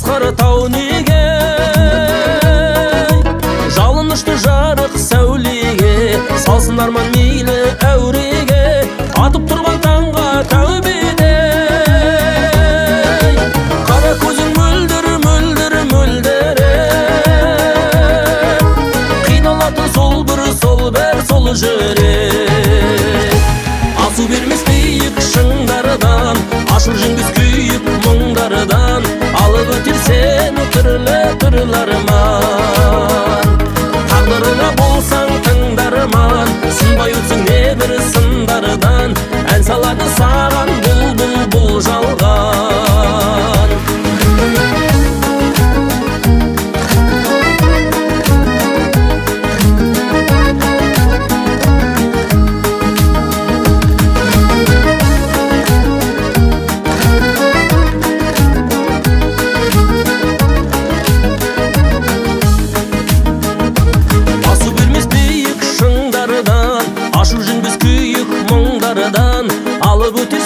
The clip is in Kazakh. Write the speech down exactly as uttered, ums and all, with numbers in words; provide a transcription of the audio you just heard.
асқар тау неге, жалынышты жарық сәулеге, салсын арман мейлі әуреге, атып тұрған таңға тәубеде. Қара көзің мөлдір, мөлдір, мөлдір, қиналатын сол бір, сол бір, сол жүрек. Асу бермес биік шыңдардан, ашыр жеңбес күйік мұңдардан, алып өтер сені түрлі түрлі арман. Тағдырыңа болсаң тыңдарман, сынбай өтсің небір сындардан, ән салады саған бұлбұл бұл жалған. Ашу жеңбес күйік мұңдардан, алып өтер